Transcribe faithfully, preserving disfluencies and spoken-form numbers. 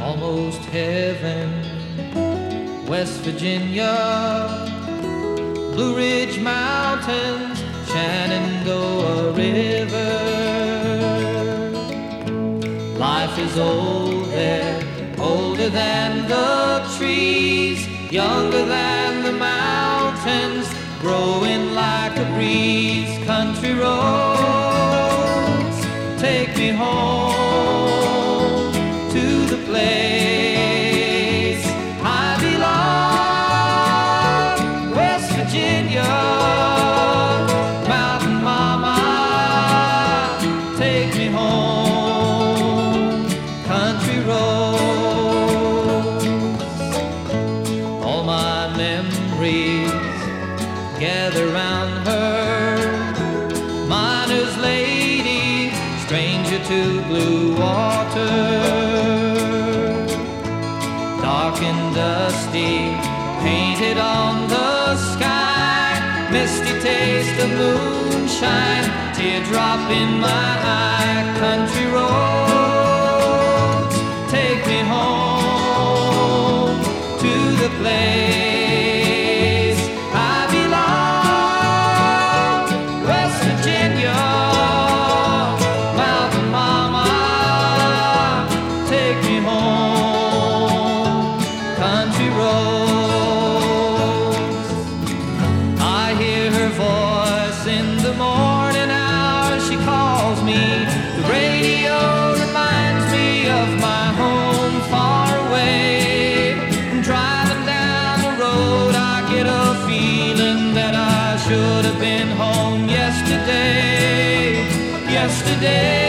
almost heaven. West Virginia, Blue Ridge Mountains, Shenandoah River. Life is old there, older than the trees, younger than the mountains, growing like a breeze. Country roads, take me home to the place I belong. West Virginia, Mountain Mama, take me home. Country roads, all my memories gather round her. Miner's lady, stranger to blue water. Dark and dusty, painted on the sky, misty taste of moonshine, teardrop in my eye. Country roads, take me home to the place I belong. West Virginia, Mountain Mama, take me home. Country roads, I hear her voice in the morning hours. She calls me, the radio reminds me of my home far away. Driving down the road, I get a feeling that I should have been home yesterday, yesterday.